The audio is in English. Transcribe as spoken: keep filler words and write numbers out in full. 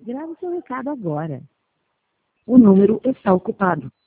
Grave seu recado agora. O número está ocupado.